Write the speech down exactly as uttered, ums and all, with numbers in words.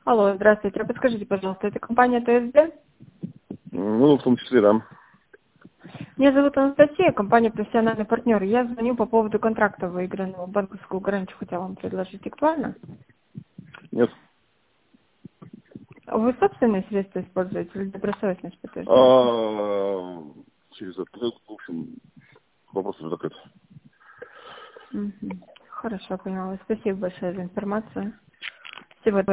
Алло, здравствуйте. А подскажите, пожалуйста, это компания ТСД? Ну, в том числе, да. Меня зовут Анастасия, компания «Профессиональный партнер». Я звоню по поводу контракта выигранного. Банковскую гарантию хотела вам предложить. Актуально? Нет. Вы собственные средства используете или добросовестность подтверждаете? А, через это, в общем, вопрос уже закрыт. Мгм. Хорошо, поняла. Спасибо большое за информацию. Всего